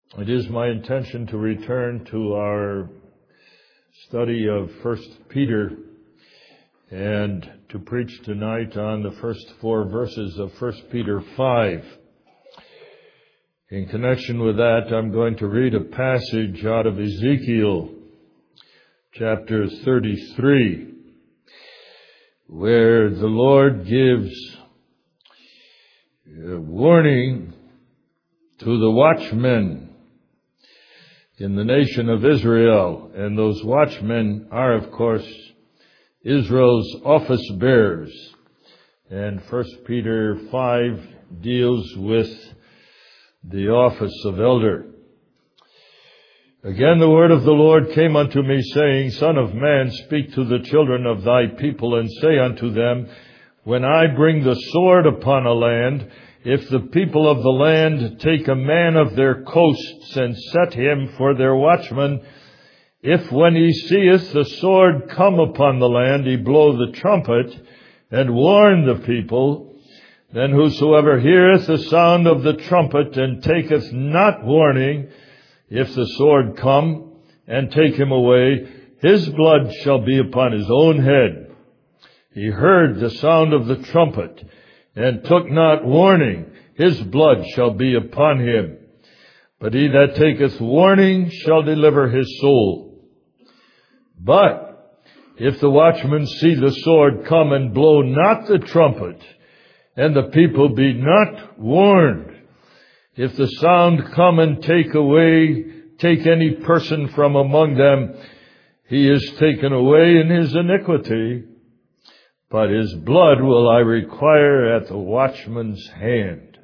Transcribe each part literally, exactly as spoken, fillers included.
It is my intention to return to our study of First Peter and to preach tonight on the first four verses of First Peter five. In connection with that, I'm going to read a passage out of Ezekiel chapter thirty-three, where the Lord gives a warning to the watchmen in the nation of Israel. And those watchmen are, of course, Israel's office bearers. And First Peter five deals with the office of elder. Again, the word of the Lord came unto me, saying, Son of man, speak to the children of thy people, and say unto them, When I bring the sword upon a land, if the people of the land take a man of their coasts and set him for their watchman, if when he seeth the sword come upon the land, he blow the trumpet and warn the people, then whosoever heareth the sound of the trumpet and taketh not warning, if the sword come and take him away, his blood shall be upon his own head. He heard the sound of the trumpet and took not warning, his blood shall be upon him. But he that taketh warning shall deliver his soul. But if the watchman see the sword come and blow not the trumpet, and the people be not warned, if the sound come and take away, take any person from among them, he is taken away in his iniquity, but his blood will I require at the watchman's hand.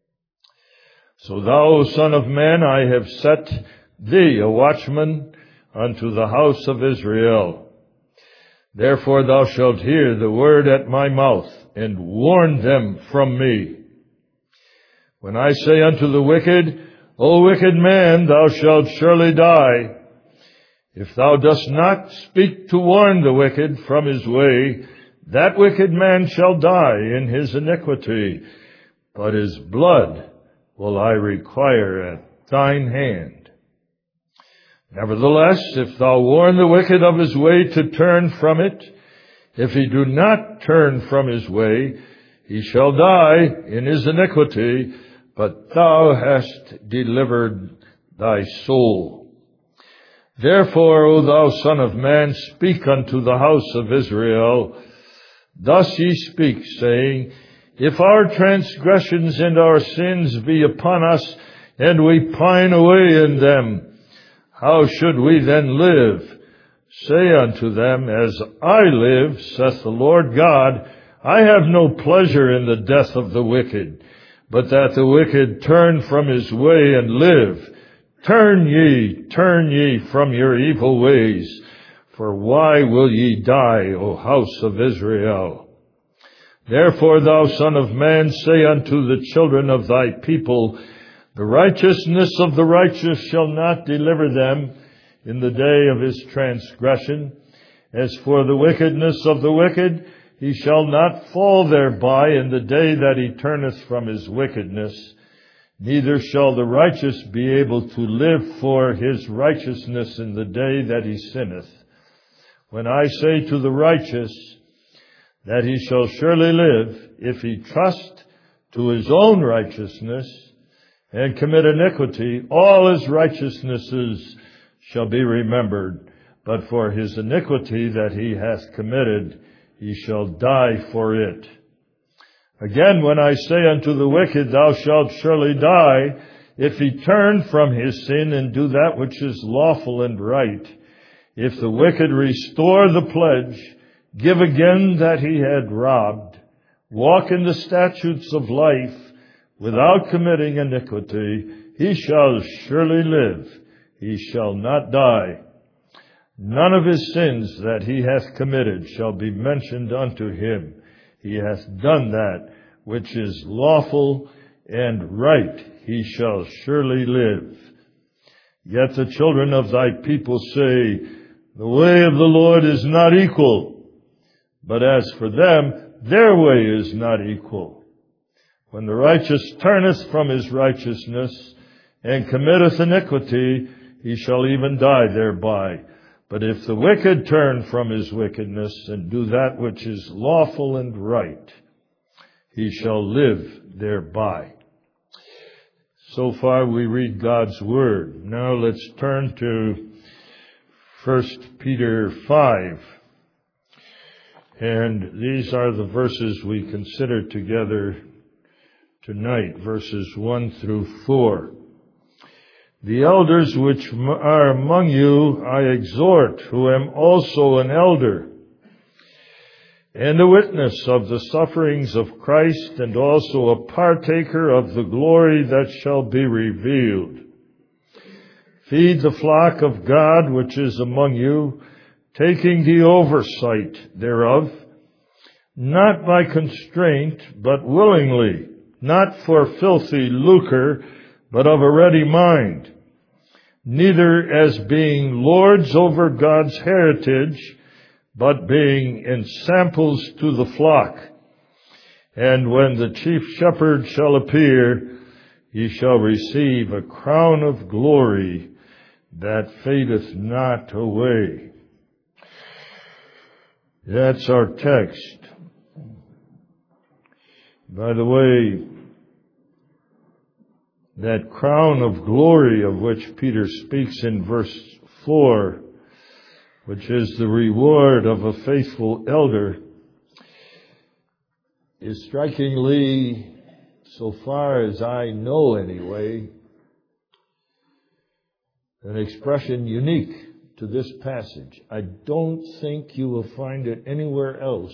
So thou, O son of man, I have set thee a watchman unto the house of Israel. Therefore thou shalt hear the word at my mouth, and warn them from me. When I say unto the wicked, O wicked man, thou shalt surely die, if thou dost not speak to warn the wicked from his way, that wicked man shall die in his iniquity, but his blood will I require at thine hand. Nevertheless, if thou warn the wicked of his way to turn from it, if he do not turn from his way, he shall die in his iniquity, but thou hast delivered thy soul. Therefore, O thou son of man, speak unto the house of Israel. Thus ye speak, saying, If our transgressions and our sins be upon us, and we pine away in them, how should we then live? Say unto them, As I live, saith the Lord God, I have no pleasure in the death of the wicked, but that the wicked turn from his way and live. Turn ye, turn ye from your evil ways. For why will ye die, O house of Israel? Therefore, thou son of man, say unto the children of thy people, The righteousness of the righteous shall not deliver them in the day of his transgression. As for the wickedness of the wicked, he shall not fall thereby in the day that he turneth from his wickedness. Neither shall the righteous be able to live for his righteousness in the day that he sinneth. When I say to the righteous that he shall surely live, if he trust to his own righteousness and commit iniquity, all his righteousnesses shall be remembered. But for his iniquity that he hath committed, he shall die for it. Again, when I say unto the wicked, Thou shalt surely die, if he turn from his sin and do that which is lawful and right, if the wicked restore the pledge, give again that he had robbed, walk in the statutes of life without committing iniquity, he shall surely live, he shall not die. None of his sins that he hath committed shall be mentioned unto him. He hath done that which is lawful and right, he shall surely live. Yet the children of thy people say, The way of the Lord is not equal. But as for them, their way is not equal. When the righteous turneth from his righteousness, and committeth iniquity, he shall even die thereby. But if the wicked turn from his wickedness and do that which is lawful and right, he shall live thereby. So far we read God's Word. Now let's turn to First Peter five. And these are the verses we consider together tonight, verses one through four. The elders which are among you I exhort, who am also an elder, and a witness of the sufferings of Christ, and also a partaker of the glory that shall be revealed. Feed the flock of God which is among you, taking the oversight thereof, not by constraint, but willingly, not for filthy lucre, but of a ready mind, neither as being lords over God's heritage, but being ensamples to the flock. And when the chief shepherd shall appear, ye shall receive a crown of glory that fadeth not away. That's our text. By the way, that crown of glory of which Peter speaks in verse four, which is the reward of a faithful elder, is strikingly, so far as I know anyway, an expression unique to this passage. I don't think you will find it anywhere else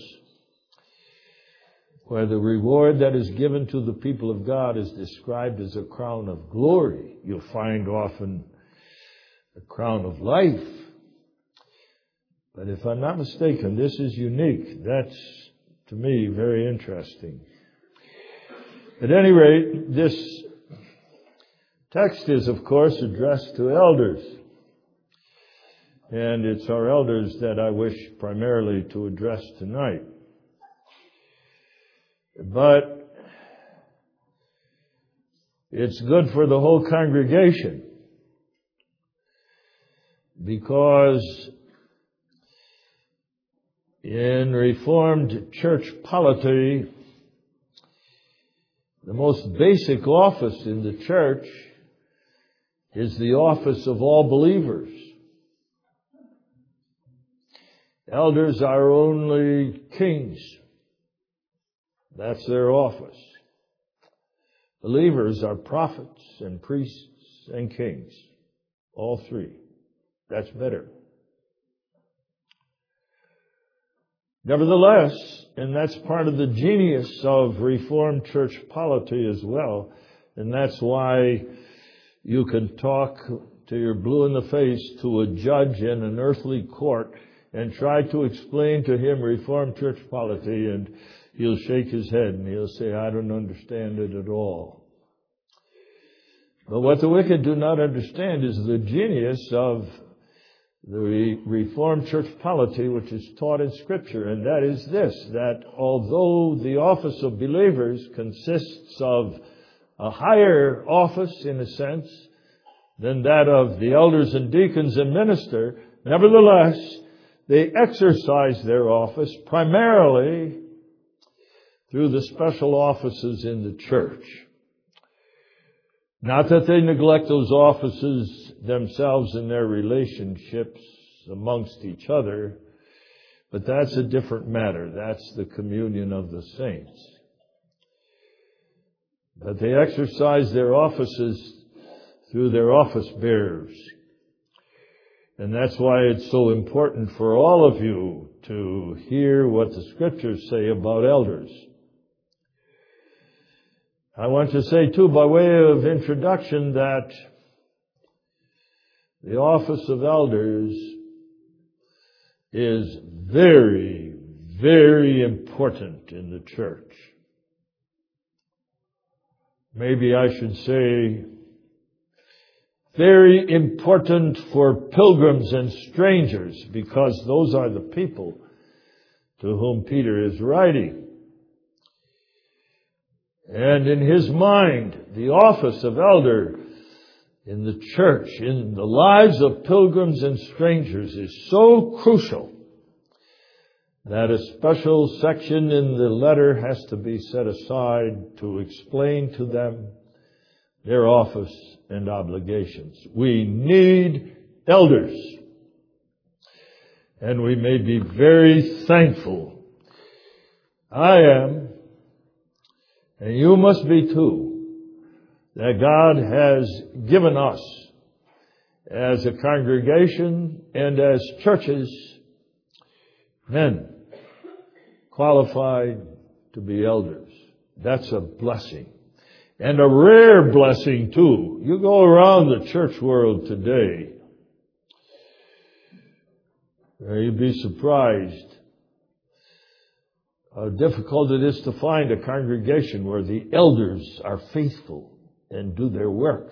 where the reward that is given to the people of God is described as a crown of glory. You'll find often a crown of life. But if I'm not mistaken, this is unique. That's, to me, very interesting. At any rate, this text is, of course, addressed to elders. And it's our elders that I wish primarily to address tonight. But it's good for the whole congregation, because in Reformed church polity, the most basic office in the church is the office of all believers. Elders are only kings. That's their office. Believers are prophets and priests and kings. All three. That's better. Nevertheless, and that's part of the genius of Reformed church polity as well, and that's why you can talk till you're blue in the face to a judge in an earthly court and try to explain to him Reformed church polity, and he'll shake his head and he'll say, I don't understand it at all. But what the wicked do not understand is the genius of the Reformed church polity which is taught in Scripture, and that is this, that although the office of believers consists of a higher office, in a sense, than that of the elders and deacons and minister, nevertheless, they exercise their office primarily through the special offices in the church. Not that they neglect those offices themselves in their relationships amongst each other, but that's a different matter. That's the communion of the saints. But they exercise their offices through their office bearers. And that's why it's so important for all of you to hear what the Scriptures say about elders. I want to say, too, by way of introduction, that the office of elders is very, very important in the church. Maybe I should say very important for pilgrims and strangers, because those are the people to whom Peter is writing. And in his mind, the office of elder in the church, in the lives of pilgrims and strangers, is so crucial that a special section in the letter has to be set aside to explain to them their office and obligations. We need elders. And we may be very thankful. I am, and you must be too, that God has given us as a congregation and as churches men qualified to be elders. That's a blessing. And a rare blessing too. You go around the church world today, you'd be surprised how difficult it is to find a congregation where the elders are faithful and do their work.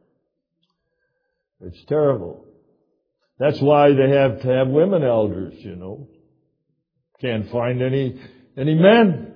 It's terrible. That's why they have to have women elders, you know. Can't find any, any men.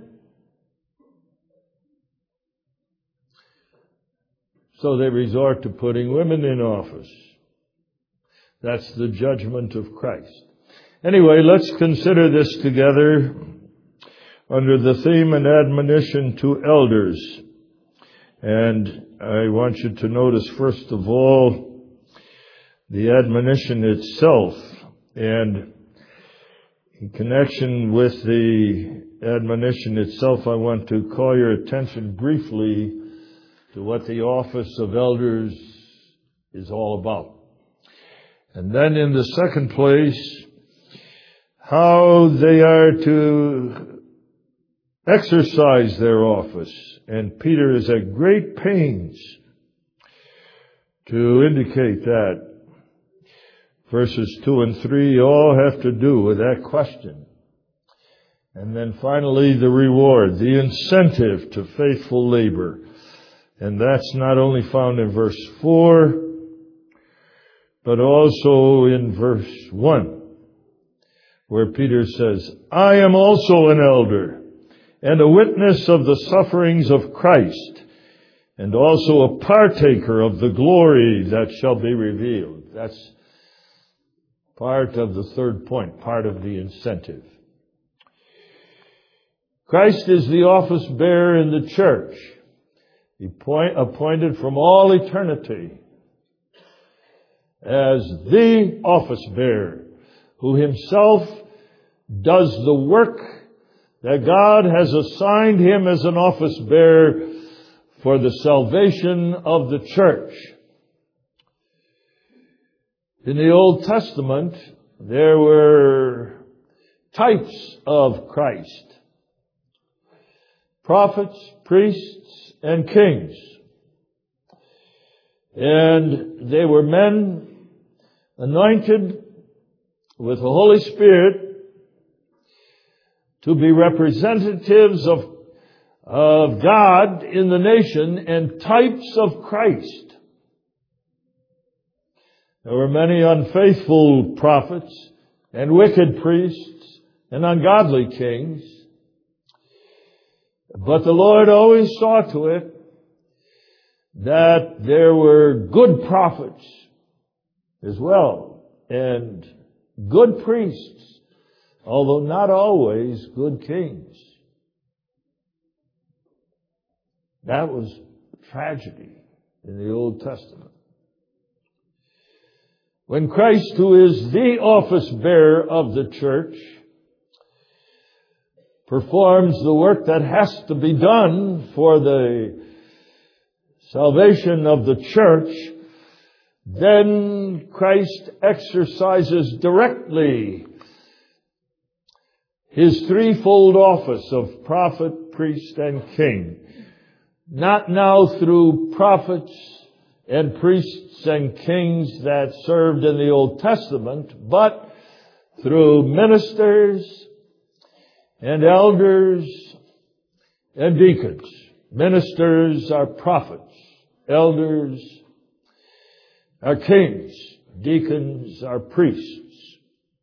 So they resort to putting women in office. That's the judgment of Christ. Anyway, let's consider this together under the theme and admonition to elders. And I want you to notice, first of all, the admonition itself. And in connection with the admonition itself, I want to call your attention briefly to what the office of elders is all about. And then in the second place, how they are to exercise their office. And Peter is at great pains to indicate that. Verses two and three all have to do with that question. And then finally, the reward, the incentive to faithful labor. And that's not only found in verse four, but also in verse one, where Peter says, I am also an elder and a witness of the sufferings of Christ, and also a partaker of the glory that shall be revealed. That's part of the third point, part of the incentive. Christ is the office bearer in the church, appointed from all eternity as the office bearer, who himself does the work that God has assigned him as an office bearer for the salvation of the church. In the Old Testament, there were types of Christ: prophets, priests, and kings. And they were men anointed with the Holy Spirit to be representatives of, of God in the nation and types of Christ. There were many unfaithful prophets and wicked priests and ungodly kings. But the Lord always saw to it that there were good prophets as well and good priests, although not always good kings. That was tragedy in the Old Testament. When Christ, who is the office bearer of the church, performs the work that has to be done for the salvation of the church, then Christ exercises directly his threefold office of prophet, priest, and king. Not now through prophets and priests and kings that served in the Old Testament, but through ministers and elders and deacons. Ministers are prophets. Elders are kings. Deacons are priests.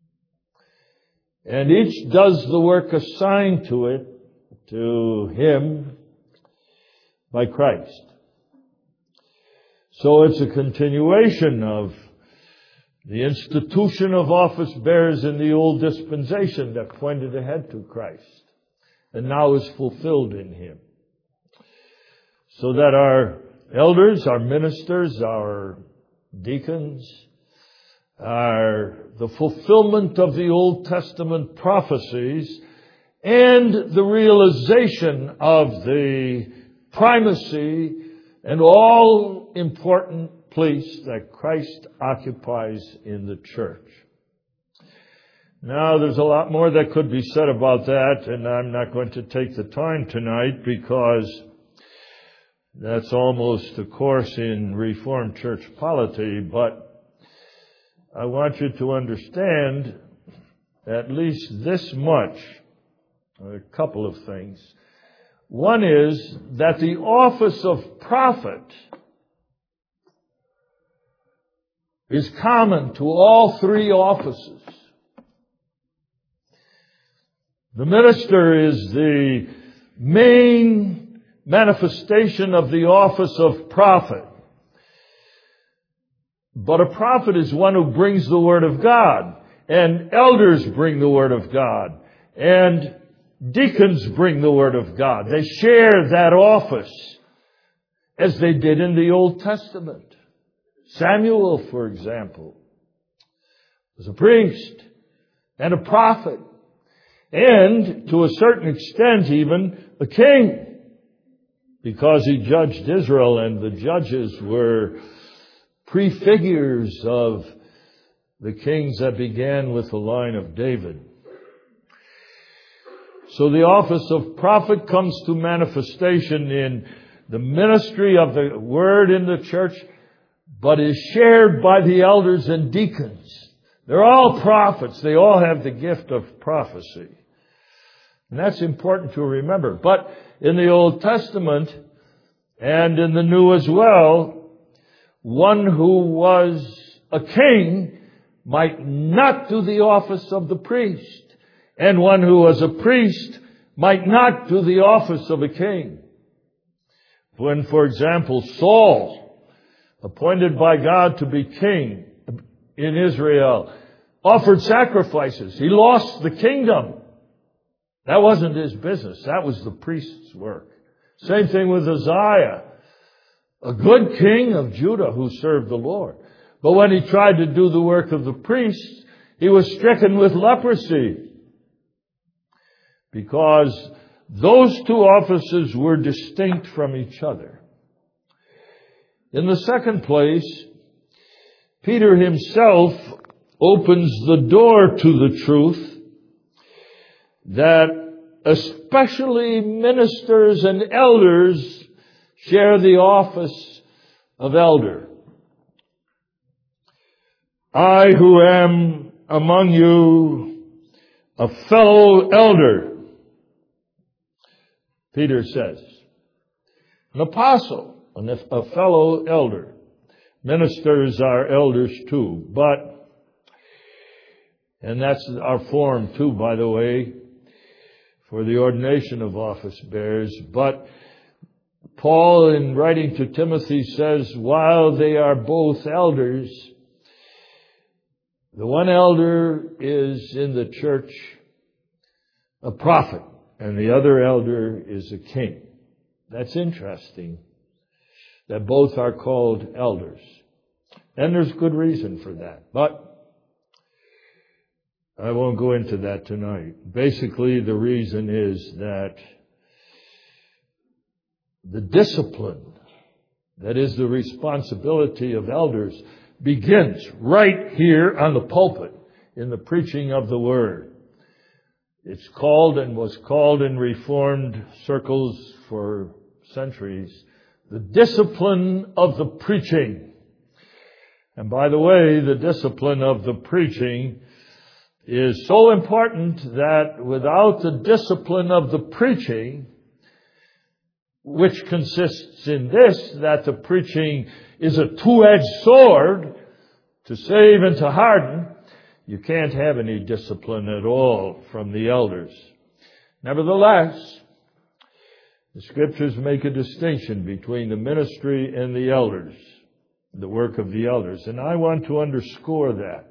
And each does the work assigned to it, to him, by Christ. So it's a continuation of the institution of office bearers in the old dispensation that pointed ahead to Christ and now is fulfilled in Him. So that our elders, our ministers, our deacons are the fulfillment of the Old Testament prophecies and the realization of the primacy and all important place that Christ occupies in the church. Now, there's a lot more that could be said about that, and I'm not going to take the time tonight because that's almost a course in Reformed church polity, but I want you to understand at least this much, a couple of things. One is that the office of prophet is common to all three offices. The minister is the main manifestation of the office of prophet. But a prophet is one who brings the Word of God, and elders bring the Word of God, and deacons bring the Word of God. They share that office as they did in the Old Testament. Samuel, for example, was a priest and a prophet, and to a certain extent even a king, because he judged Israel, and the judges were prefigures of the kings that began with the line of David. So the office of prophet comes to manifestation in the ministry of the Word in the church, but is shared by the elders and deacons. They're all prophets. They all have the gift of prophecy. And that's important to remember. But in the Old Testament and in the New as well, one who was a king might not do the office of the priest. And one who was a priest might not do the office of a king. When, for example, Saul, appointed by God to be king in Israel, offered sacrifices, he lost the kingdom. That wasn't his business. That was the priest's work. Same thing with Uzziah, a good king of Judah who served the Lord. But when he tried to do the work of the priest, he was stricken with leprosy, because those two offices were distinct from each other. In the second place, Peter himself opens the door to the truth that especially ministers and elders share the office of elder. I who am among you a fellow elder, Peter says, an apostle, a fellow elder. Ministers are elders too, but, and that's our form too, by the way, for the ordination of office bearers. But Paul, in writing to Timothy, says, while they are both elders, the one elder is in the church a prophet, and the other elder is a king. That's interesting, that both are called elders. And there's good reason for that. But I won't go into that tonight. Basically, the reason is that the discipline that is the responsibility of elders begins right here on the pulpit in the preaching of the Word. It's called and was called in Reformed circles for centuries the discipline of the preaching. And by the way, the discipline of the preaching is so important that without the discipline of the preaching, which consists in this, that the preaching is a two-edged sword to save and to harden, you can't have any discipline at all from the elders. Nevertheless, the Scriptures make a distinction between the ministry and the elders. the work of the elders. And I want to underscore that,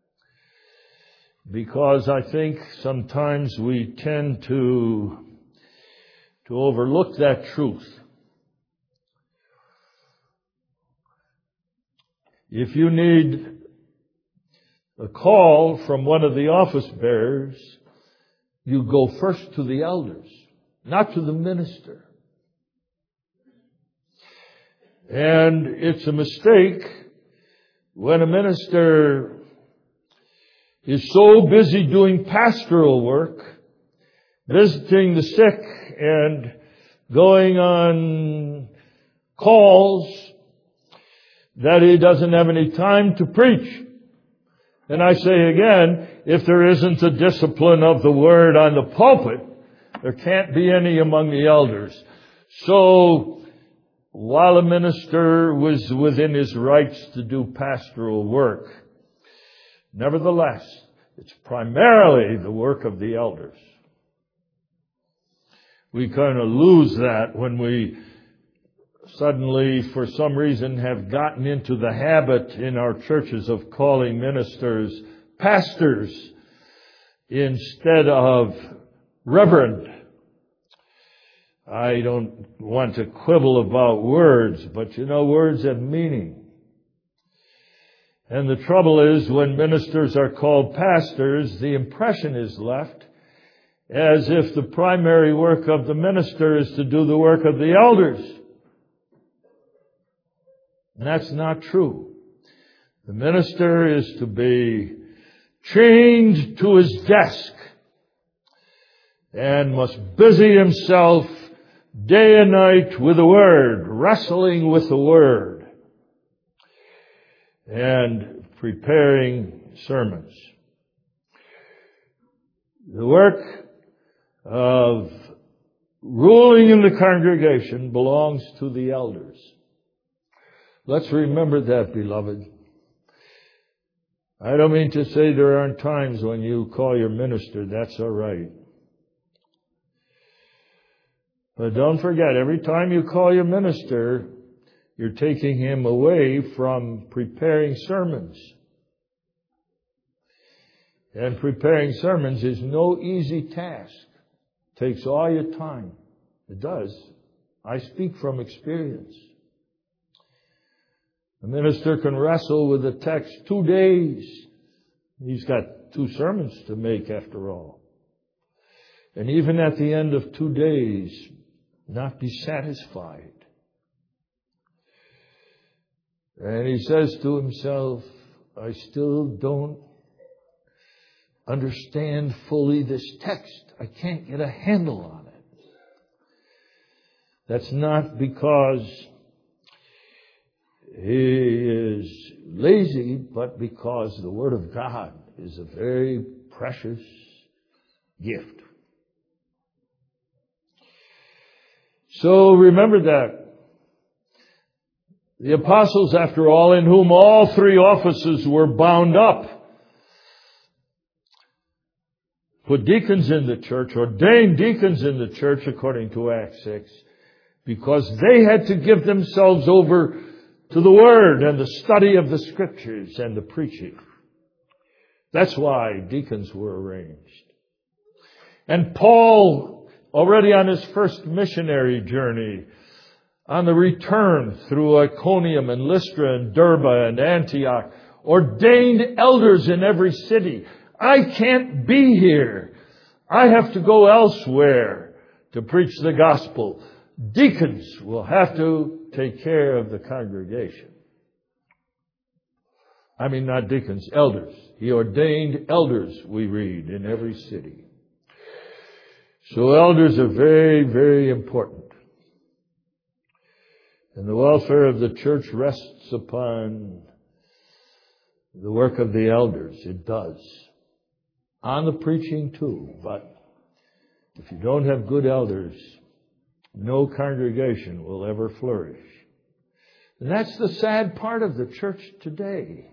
because I think sometimes we tend to, to overlook that truth. If you need a call from one of the office bearers, you go first to the elders, not to the minister. And it's a mistake when a minister is so busy doing pastoral work, visiting the sick and going on calls, that he doesn't have any time to preach. And I say again, if there isn't a discipline of the word on the pulpit, there can't be any among the elders. So, while a minister was within his rights to do pastoral work, nevertheless, it's primarily the work of the elders. We kind of lose that when we suddenly, for some reason, have gotten into the habit in our churches of calling ministers pastors instead of reverend. I don't want to quibble about words, but you know, words have meaning. And the trouble is, when ministers are called pastors, the impression is left as if the primary work of the minister is to do the work of the elders. And that's not true. The minister is to be chained to his desk and must busy himself day and night with the Word, wrestling with the Word, and preparing sermons. The work of ruling in the congregation belongs to the elders. Let's remember that, beloved. I don't mean to say there aren't times when you call your minister. That's all right. But don't forget, every time you call your minister, you're taking him away from preparing sermons. And preparing sermons is no easy task. It takes all your time. It does. I speak from experience. A minister can wrestle with a text two days. He's got two sermons to make after all. And even at the end of two days, not be satisfied. And he says to himself, I still don't understand fully this text. I can't get a handle on it. That's not because he is lazy, but because the Word of God is a very precious gift. So remember that. The apostles, after all, in whom all three offices were bound up, put deacons in the church, ordained deacons in the church, according to Acts six, because they had to give themselves over to the Word and the study of the Scriptures and the preaching. That's why deacons were arranged. And Paul, already on his first missionary journey, on the return through Iconium and Lystra and Derbe and Antioch, ordained elders in every city. I can't be here. I have to go elsewhere to preach the gospel. Deacons will have to take care of the congregation. I mean, not deacons, elders. He ordained elders, we read, in every city. So elders are very, very important. And the welfare of the church rests upon the work of the elders. It does. On the preaching too. But if you don't have good elders, no congregation will ever flourish. And that's the sad part of the church today.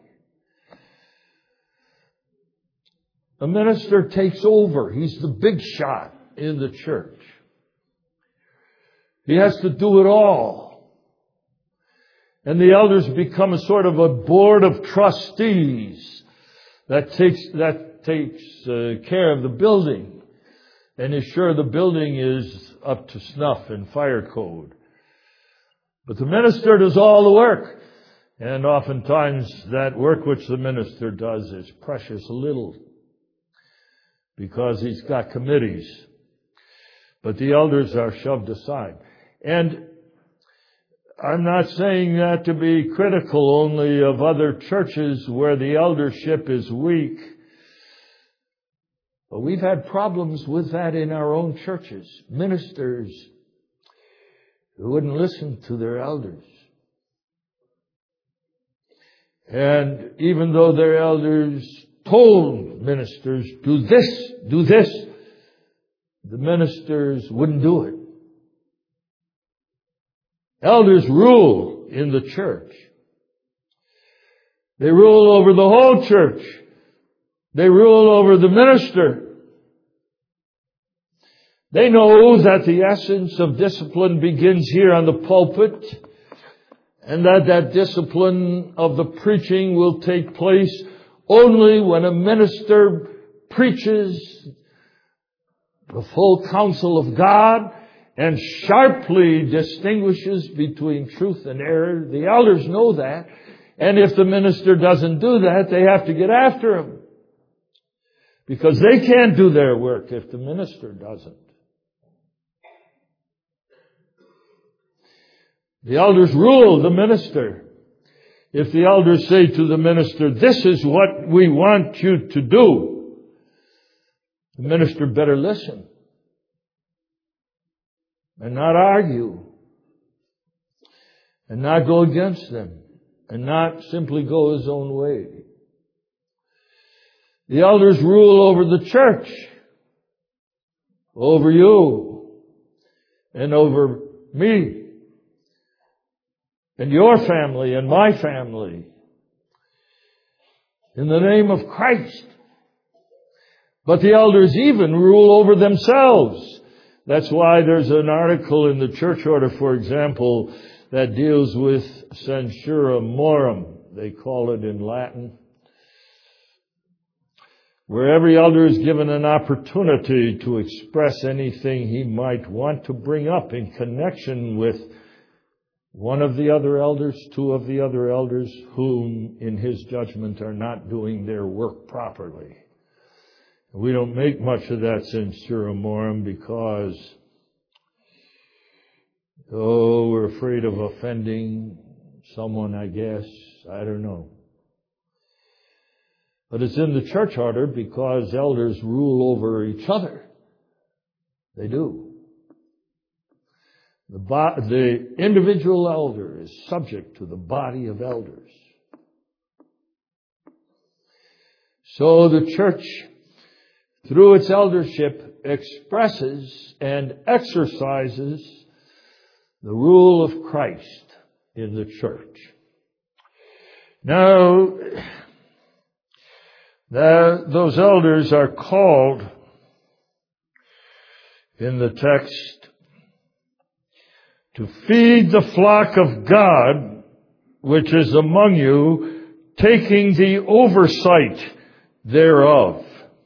A minister takes over. He's the big shot in the church. He has to do it all. And the elders become a sort of a board of trustees that takes, that takes uh, care of the building and is sure the building is up to snuff in fire code. But the minister does all the work. And oftentimes that work which the minister does is precious little because he's got committees. But the elders are shoved aside. And I'm not saying that to be critical only of other churches where the eldership is weak. But we've had problems with that in our own churches. Ministers who wouldn't listen to their elders. And even though their elders told ministers, do this, do this, the ministers wouldn't do it. Elders rule in the church. They rule over the whole church. They rule over the minister. They know that the essence of discipline begins here on the pulpit, and that that discipline of the preaching will take place only when a minister preaches the full counsel of God and sharply distinguishes between truth and error. The elders know that. And if the minister doesn't do that, they have to get after him. Because they can't do their work if the minister doesn't. The elders rule the minister. If the elders say to the minister, this is what we want you to do, the minister better listen and not argue and not go against them and not simply go his own way. The elders rule over the church, over you and over me and your family and my family, in the name of Christ. But the elders even rule over themselves. That's why there's an article in the church order, for example, that deals with censura morum, they call it in Latin, where every elder is given an opportunity to express anything he might want to bring up in connection with one of the other elders, two of the other elders, whom, in his judgment, are not doing their work properly. We don't make much of that censura morum because, oh, we're afraid of offending someone, I guess. I don't know. But it's in the church order because elders rule over each other. They do. The, bo- the individual elder is subject to the body of elders. So the church, through its eldership, expresses and exercises the rule of Christ in the church. Now, the, those elders are called in the text to feed the flock of God, which is among you, taking the oversight thereof.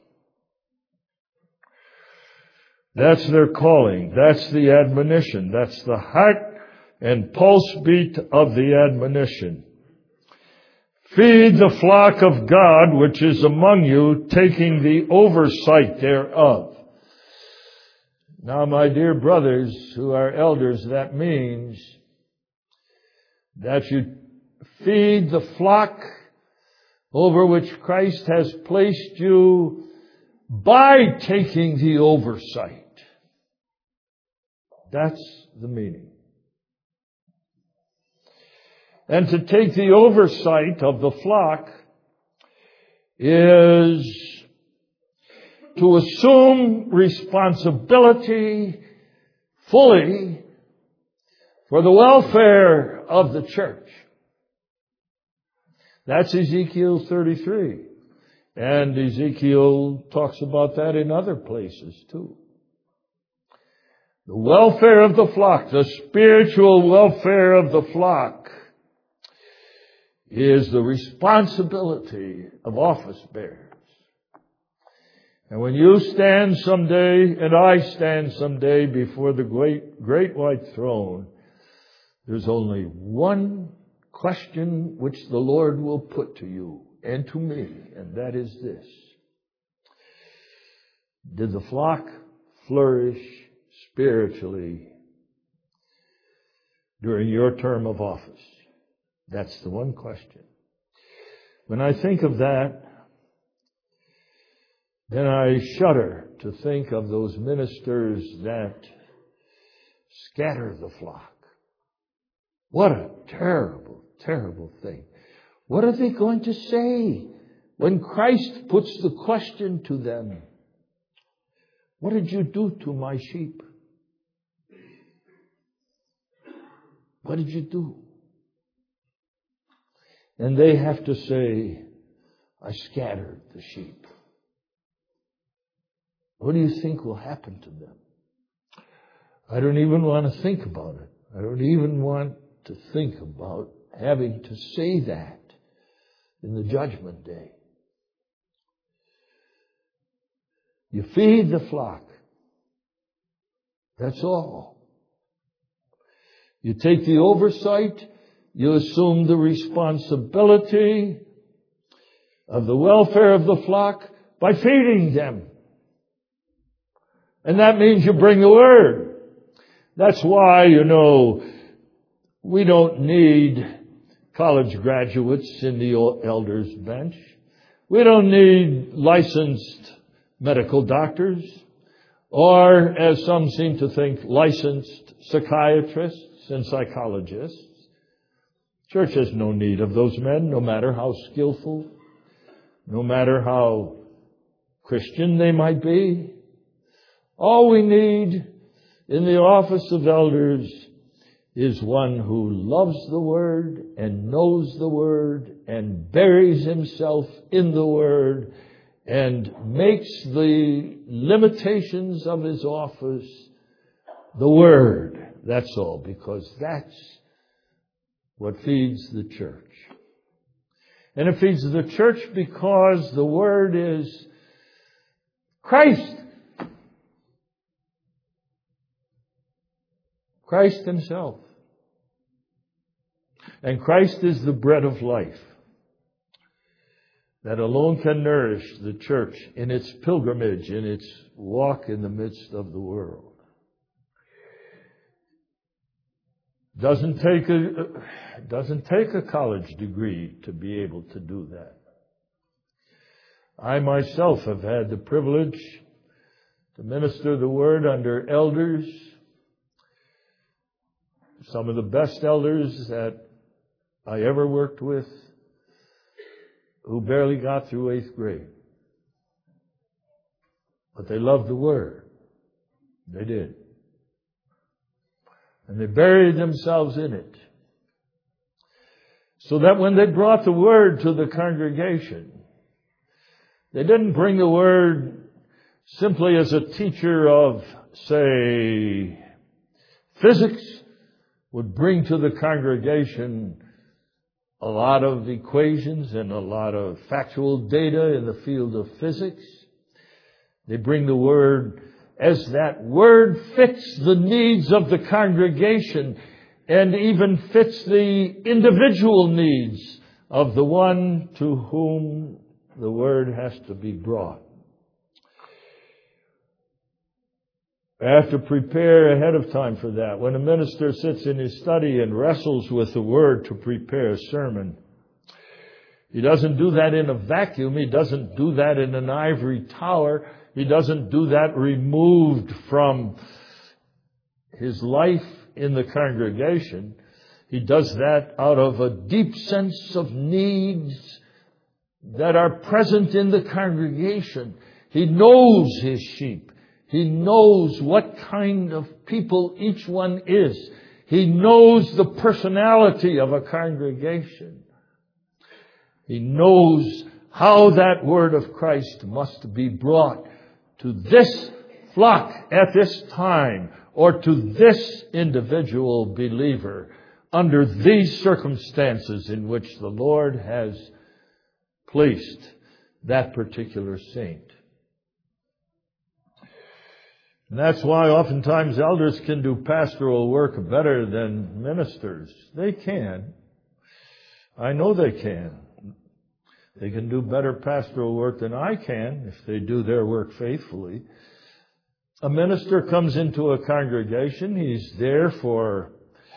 That's their calling. That's the admonition. That's the heart and pulse beat of the admonition. Feed the flock of God, which is among you, taking the oversight thereof. Now, my dear brothers who are elders, that means that you feed the flock over which Christ has placed you by taking the oversight. That's the meaning. And to take the oversight of the flock is to assume responsibility fully for the welfare of the church. That's Ezekiel thirty-three. And Ezekiel talks about that in other places too. The welfare of the flock, the spiritual welfare of the flock. is the responsibility of office bearers. And when you stand someday, and I stand someday before the great, great white throne, there's only one question which the Lord will put to you and to me, and that is this: did the flock flourish spiritually during your term of office? That's the one question. When I think of that, then I shudder to think of those ministers that scatter the flock. What a terrible, terrible thing. What are they going to say when Christ puts the question to them? What did you do to my sheep? What did you do? And they have to say, I scattered the sheep. What do you think will happen to them? I don't even want to think about it. I don't even want to think about having to say that in the judgment day. You feed the flock. That's all. You take the oversight. You assume the responsibility of the welfare of the flock by feeding them. And that means you bring the Word. That's why, you know, we don't need college graduates in the elders' bench. We don't need licensed medical doctors, or, as some seem to think, licensed psychiatrists and psychologists. Church has no need of those men, no matter how skillful, no matter how Christian they might be. All we need in the office of elders is one who loves the Word and knows the Word and buries himself in the Word and makes the limitations of his office the Word. That's all, because that's what feeds the church. And it feeds the church because the Word is Christ. Christ Himself. And Christ is the bread of life that alone can nourish the church in its pilgrimage, in its walk in the midst of the world. Doesn't take a, doesn't take a college degree to be able to do that. I myself have had the privilege to minister the Word under elders, some of the best elders that I ever worked with, who barely got through eighth grade. But they loved the Word. They did. And they buried themselves in it. So that when they brought the Word to the congregation, they didn't bring the Word simply as a teacher of, say, physics would bring to the congregation a lot of equations and a lot of factual data in the field of physics. They bring the Word as that Word fits the needs of the congregation and even fits the individual needs of the one to whom the Word has to be brought. I have to prepare ahead of time for that. When a minister sits in his study and wrestles with the Word to prepare a sermon, he doesn't do that in a vacuum. He doesn't do that in an ivory tower. He doesn't do that removed from his life in the congregation. He does that out of a deep sense of needs that are present in the congregation. He knows his sheep. He knows what kind of people each one is. He knows the personality of a congregation. He knows how that Word of Christ must be brought to this flock at this time, or to this individual believer under these circumstances in which the Lord has placed that particular saint. And that's why oftentimes elders can do pastoral work better than ministers. They can. I know they can. They can do better pastoral work than I can if they do their work faithfully. A minister comes into a congregation. He's there for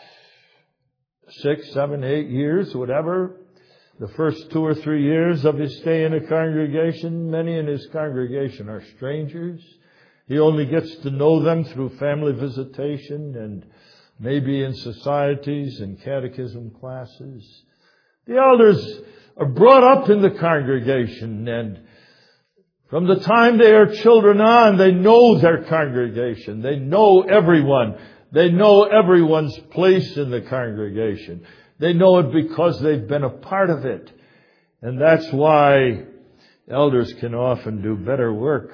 six, seven, eight years, whatever. The first two or three years of his stay in a congregation, many in his congregation are strangers. He only gets to know them through family visitation and maybe in societies and catechism classes. The elders are brought up in the congregation, and from the time they are children on, they know their congregation. They know everyone. They know everyone's place in the congregation. They know it because they've been a part of it. And that's why elders can often do better work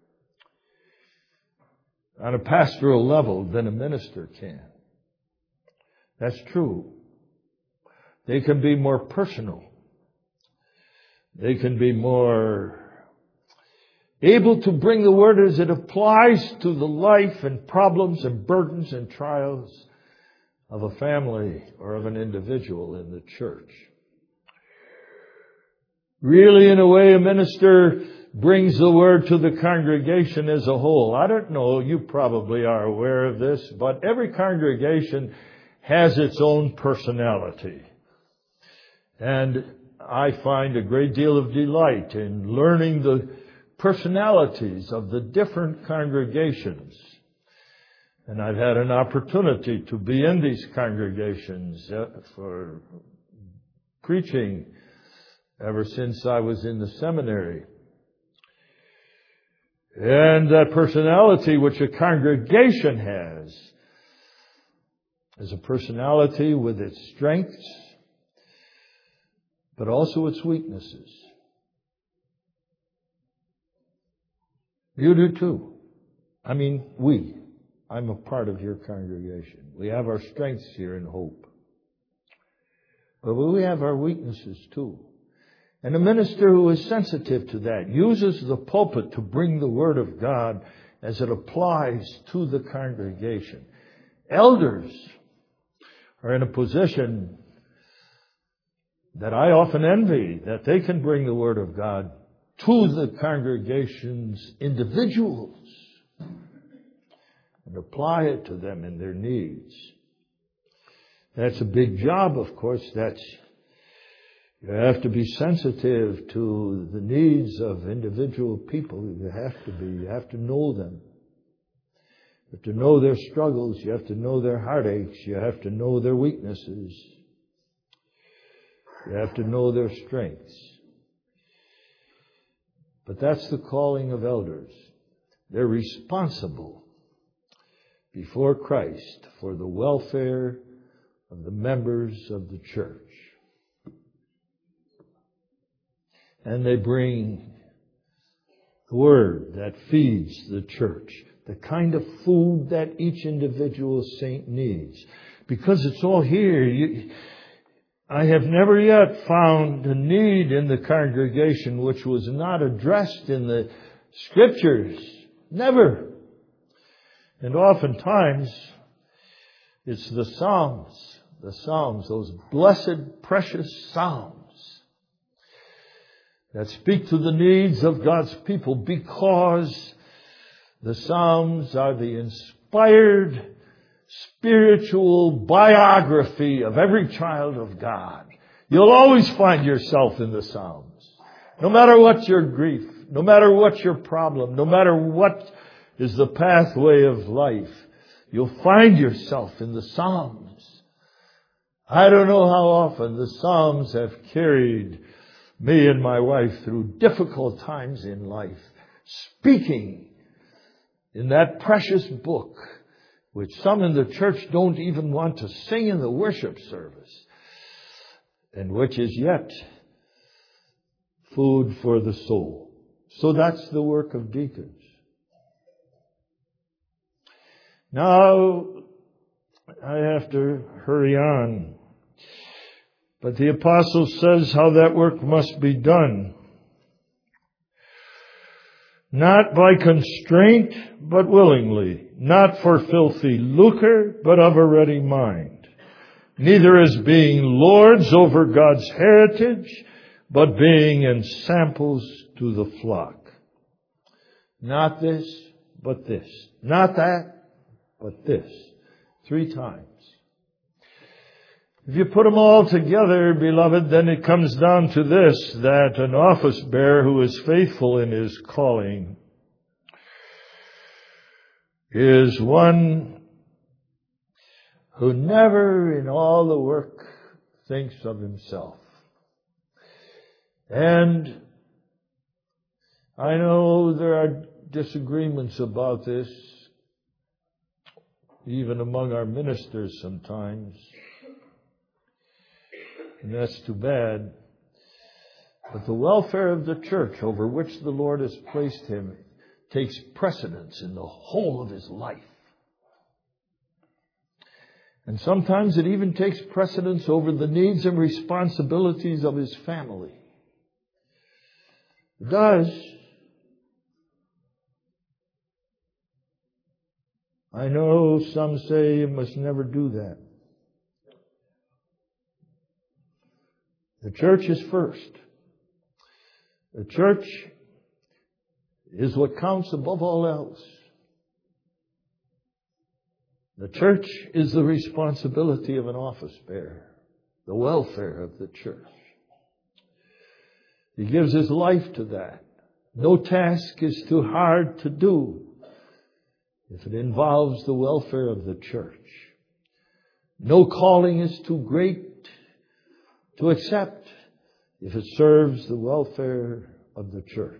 on a pastoral level than a minister can. That's true. They can be more personal. They can be more able to bring the word as it applies to the life and problems and burdens and trials of a family or of an individual in the church. Really, in a way, a minister brings the word to the congregation as a whole. I don't know, you probably are aware of this, but every congregation has its own personality. And I find a great deal of delight in learning the personalities of the different congregations. And I've had an opportunity to be in these congregations for preaching ever since I was in the seminary. And that personality which a congregation has is a personality with its strengths, but also its weaknesses. You do too. I mean, we. I'm a part of your congregation. We have our strengths here in Hope. But we have our weaknesses too. And a minister who is sensitive to that uses the pulpit to bring the Word of God as it applies to the congregation. Elders are in a position that I often envy, that they can bring the Word of God to the congregation's individuals and apply it to them in their needs. That's a big job, of course. That's You have to be sensitive to the needs of individual people. You have to be. You have to know them. You have to know their struggles. You have to know their heartaches. You have to know their weaknesses. You have to know their strengths. But that's the calling of elders. They're responsible before Christ for the welfare of the members of the church. And they bring the word that feeds the church, the kind of food that each individual saint needs. Because it's all here. You, I have never yet found a need in the congregation which was not addressed in the Scriptures. Never. And oftentimes, it's the Psalms. The Psalms, those blessed, precious Psalms that speak to the needs of God's people, because the Psalms are the inspired spiritual biography of every child of God. You'll always find yourself in the Psalms. No matter what your grief, no matter what your problem, no matter what is the pathway of life, you'll find yourself in the Psalms. I don't know how often the Psalms have carried me and my wife through difficult times in life, speaking in that precious book, which some in the church don't even want to sing in the worship service, and which is yet food for the soul. So that's the work of deacons. Now, I have to hurry on. But the apostle says how that work must be done. Not by constraint, but willingly. Not for filthy lucre, but of a ready mind. Neither as being lords over God's heritage, but being ensamples to the flock. Not this, but this. Not that, but this. Three times. If you put them all together, beloved, then it comes down to this, that an office bearer who is faithful in his calling is one who never in all the work thinks of himself. And I know there are disagreements about this, even among our ministers sometimes. And that's too bad. But the welfare of the church over which the Lord has placed him takes precedence in the whole of his life. And sometimes it even takes precedence over the needs and responsibilities of his family. It does. I know some say you must never do that. The church is first. The church is what counts above all else. The church is the responsibility of an office bearer, the welfare of the church. He gives his life to that. No task is too hard to do if it involves the welfare of the church. No calling is too great to accept if it serves the welfare of the church.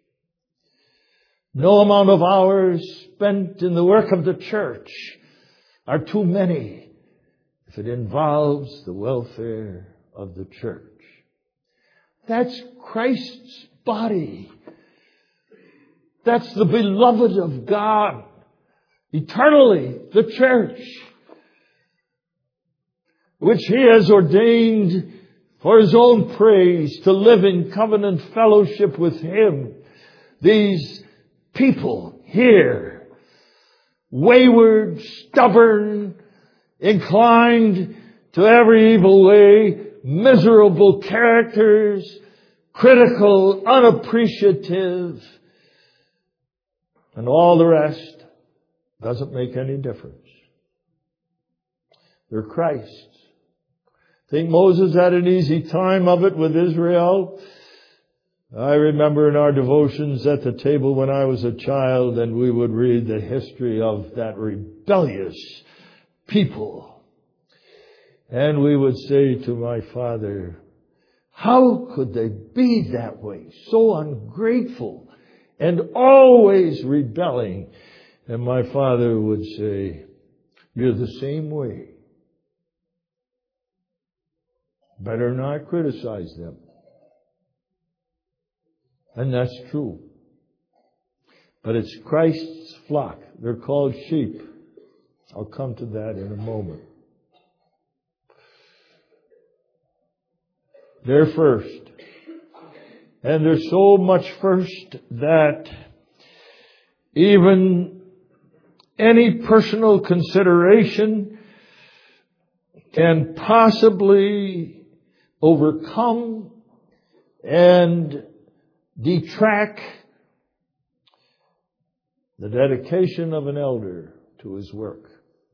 No amount of hours spent in the work of the church are too many if it involves the welfare of the church. That's Christ's body. That's the beloved of God. Eternally, the church, which He has ordained for His own praise, to live in covenant fellowship with Him. These people here, wayward, stubborn, inclined to every evil way, miserable characters, critical, unappreciative, and all the rest doesn't make any difference. They're Christ's. Think Moses had an easy time of it with Israel? I remember in our devotions at the table when I was a child, and we would read the history of that rebellious people. And we would say to my father, how could they be that way? So ungrateful and always rebelling. And my father would say, you're the same way. Better not criticize them. And that's true. But it's Christ's flock. They're called sheep. I'll come to that in a moment. They're first. And they're so much first that even any personal consideration can possibly overcome and detract the dedication of an elder to his work.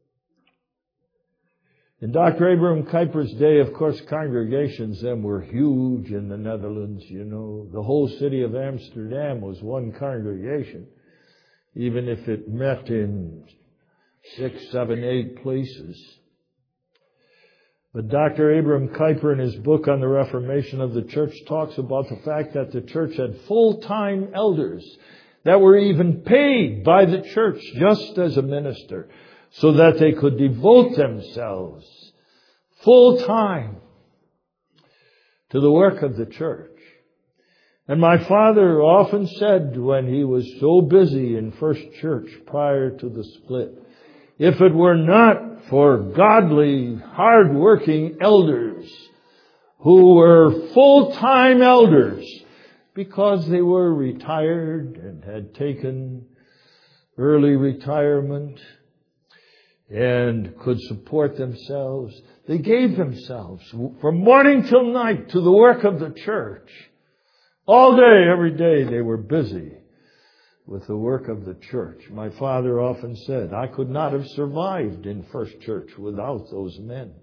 In Doctor Abraham Kuyper's day, of course, congregations then were huge in the Netherlands, you know. The whole city of Amsterdam was one congregation, even if it met in six, seven, eight places. But Doctor Abraham Kuyper, in his book on the Reformation of the Church, talks about the fact that the church had full-time elders that were even paid by the church just as a minister, so that they could devote themselves full-time to the work of the church. And my father often said, when he was so busy in First Church prior to the split, if it were not for godly, hard-working elders who were full-time elders because they were retired and had taken early retirement and could support themselves. They gave themselves from morning till night to the work of the church. All day, every day, they were busy with the work of the church. My father often said, I could not have survived in First Church without those men.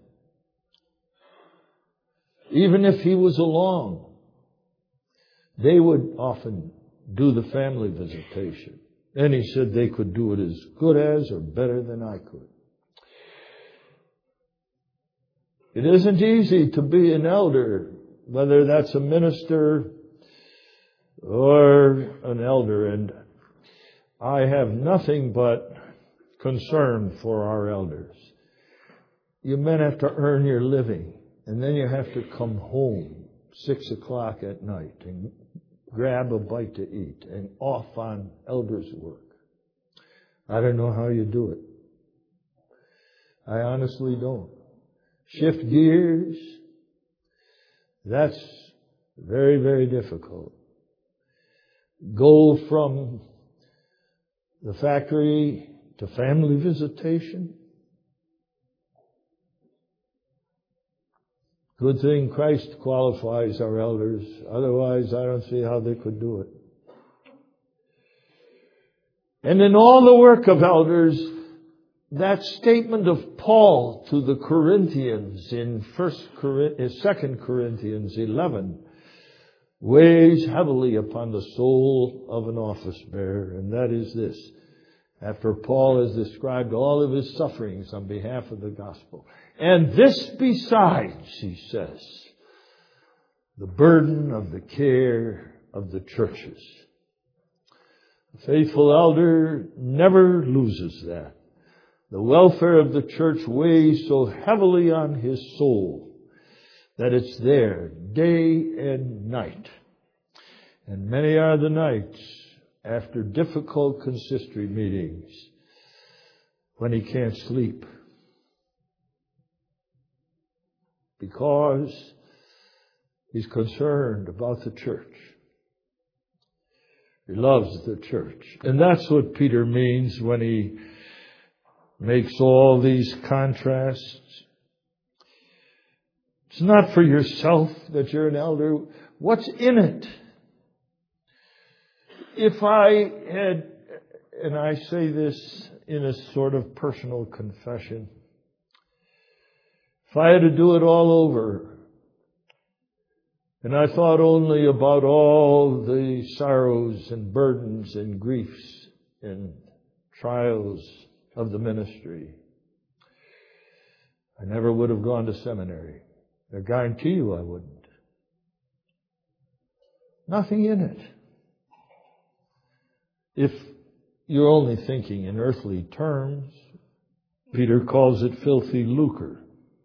Even if he was along, they would often do the family visitation. And he said they could do it as good as or better than I could. It isn't easy to be an elder, whether that's a minister or an elder. And I have nothing but concern for our elders. You men have to earn your living, and then you have to come home six o'clock at night and grab a bite to eat and off on elders' work. I don't know how you do it. I honestly don't. Shift gears, that's very, very difficult. Go from the factory to family visitation. Good thing Christ qualifies our elders. Otherwise, I don't see how they could do it. And in all the work of elders, that statement of Paul to the Corinthians in First Second Corinthians eleven weighs heavily upon the soul of an office bearer, and that is this. After Paul has described all of his sufferings on behalf of the gospel, and this besides, he says, the burden of the care of the churches. The faithful elder never loses that. The welfare of the church weighs so heavily on his soul that it's there day and night. And many are the nights after difficult consistory meetings when he can't sleep because he's concerned about the church. He loves the church. And that's what Peter means when he makes all these contrasts. It's not for yourself that you're an elder. What's in it? If I had, and I say this in a sort of personal confession, if I had to do it all over, and I thought only about all the sorrows and burdens and griefs and trials of the ministry, I never would have gone to seminary. I guarantee you I wouldn't. Nothing in it. If you're only thinking in earthly terms, Peter calls it filthy lucre.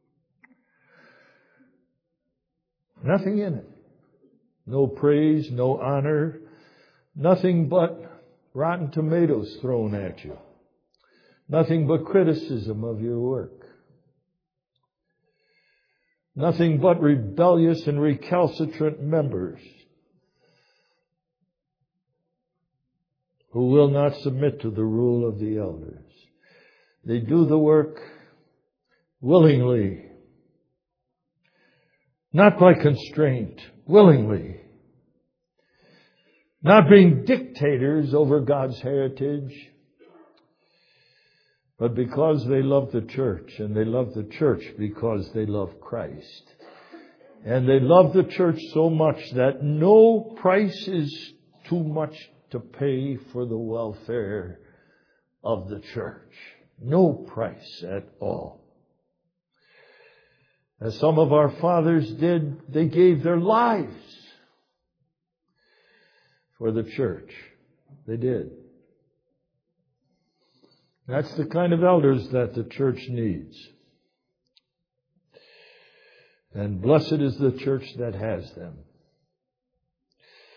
Nothing in it. No praise, no honor, nothing but rotten tomatoes thrown at you. Nothing but criticism of your work. Nothing but rebellious and recalcitrant members who will not submit to the rule of the elders. They do the work willingly, not by constraint, willingly. Not being dictators over God's heritage, but because they love the church, and they love the church because they love Christ. And they love the church so much that no price is too much to pay for the welfare of the church. No price at all. As some of our fathers did, they gave their lives for the church. They did. That's the kind of elders that the church needs. And blessed is the church that has them.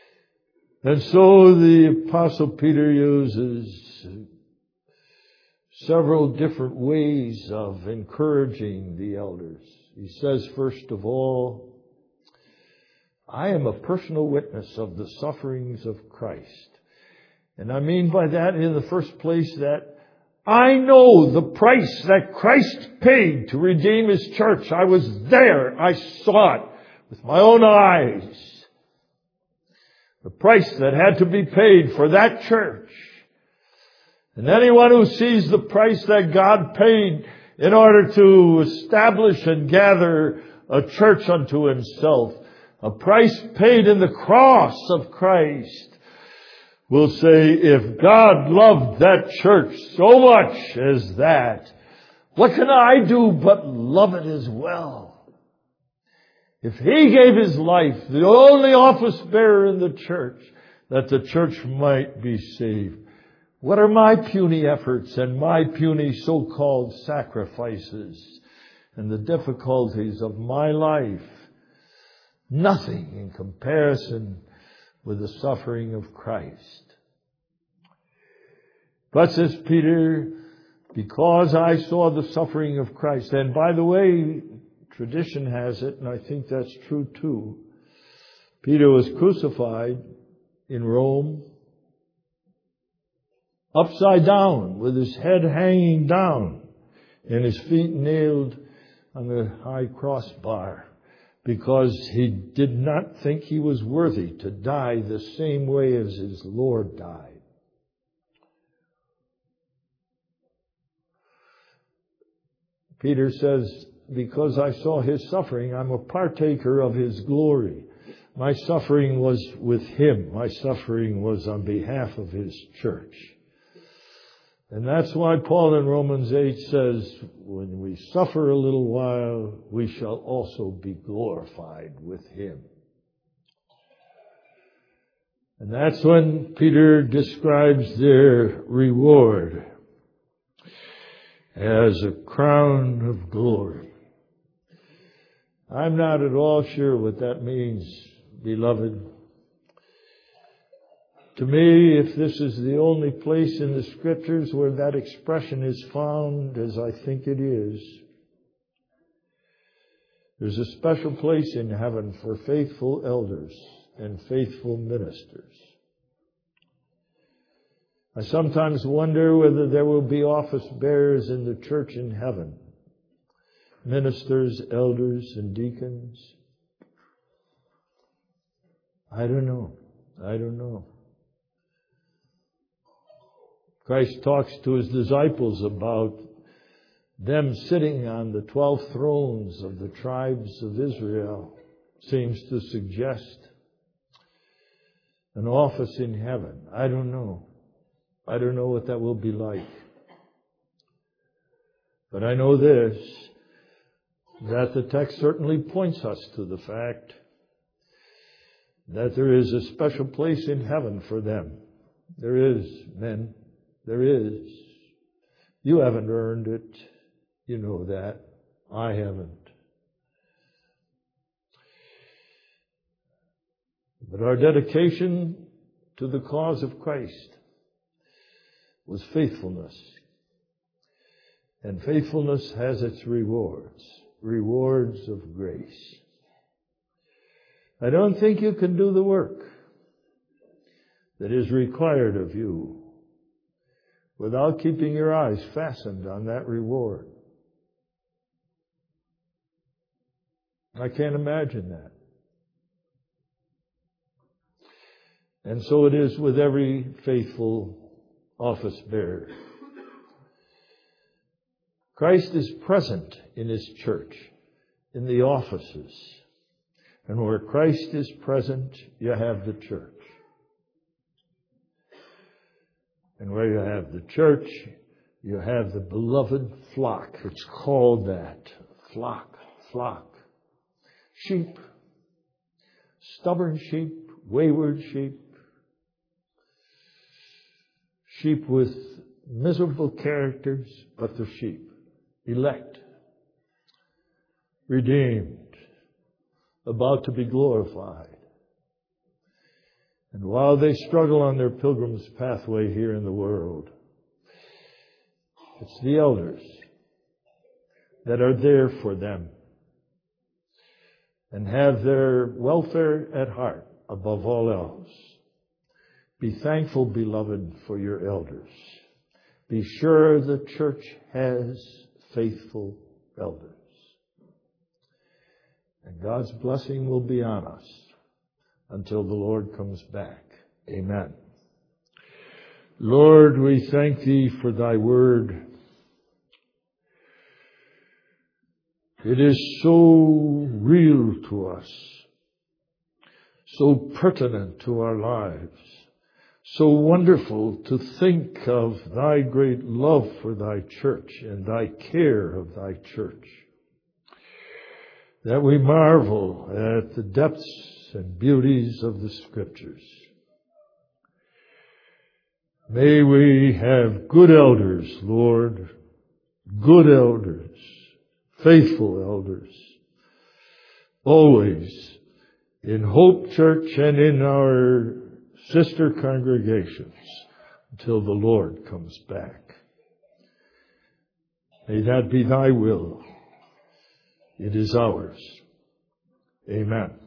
And so the Apostle Peter uses several different ways of encouraging the elders. He says, first of all, I am a personal witness of the sufferings of Christ. And I mean by that, in the first place, that I know the price that Christ paid to redeem His church. I was there. I saw it with my own eyes. The price that had to be paid for that church. And anyone who sees the price that God paid in order to establish and gather a church unto Himself, a price paid in the cross of Christ, will say, if God loved that church so much as that, what can I do but love it as well? If He gave His life, the only office bearer in the church, that the church might be saved, what are my puny efforts and my puny so-called sacrifices and the difficulties of my life? Nothing in comparison with the suffering of Christ. But says Peter, because I saw the suffering of Christ. And by the way, tradition has it, and I think that's true too, Peter was crucified in Rome, upside down, with his head hanging down and his feet nailed on the high crossbar, because he did not think he was worthy to die the same way as his Lord died. Peter says, because I saw His suffering, I'm a partaker of His glory. My suffering was with Him. My suffering was on behalf of His church. And that's why Paul in Romans eight says, when we suffer a little while, we shall also be glorified with Him. And that's when Peter describes their reward as a crown of glory. I'm not at all sure what that means, beloved. To me, if this is the only place in the Scriptures where that expression is found, as I think it is, there's a special place in heaven for faithful elders and faithful ministers. I sometimes wonder whether there will be office bearers in the church in heaven, ministers, elders, and deacons. I don't know. I don't know. Christ talks to His disciples about them sitting on the twelve thrones of the tribes of Israel. Seems to suggest an office in heaven. I don't know. I don't know what that will be like. But I know this, that the text certainly points us to the fact that there is a special place in heaven for them. There is, men. There is. You haven't earned it. You know that. I haven't. But our dedication to the cause of Christ was faithfulness. And faithfulness has its rewards. Rewards of grace. I don't think you can do the work that is required of you without keeping your eyes fastened on that reward. I can't imagine that. And so it is with every faithful office bearer. Christ is present in His church, in the offices. And where Christ is present, you have the church. And where you have the church, you have the beloved flock. It's called that. Flock, flock. Sheep. Stubborn sheep, wayward sheep. Sheep with miserable characters, but they're sheep. Elect. Redeemed. About to be glorified. And while they struggle on their pilgrim's pathway here in the world, It's the elders that are there for them and have their welfare at heart above all else. Be thankful, beloved, for your elders. Be sure the church has faithful elders. And God's blessing will be on us until the Lord comes back. Amen. Lord, we thank Thee for Thy word. It is so real to us, so pertinent to our lives, so wonderful to think of Thy great love for Thy church and Thy care of Thy church, that we marvel at the depths and beauties of the Scriptures. May we have good elders, Lord, good elders, faithful elders, always in Hope Church and in our sister congregations until the Lord comes back. May that be Thy will. It is ours. Amen.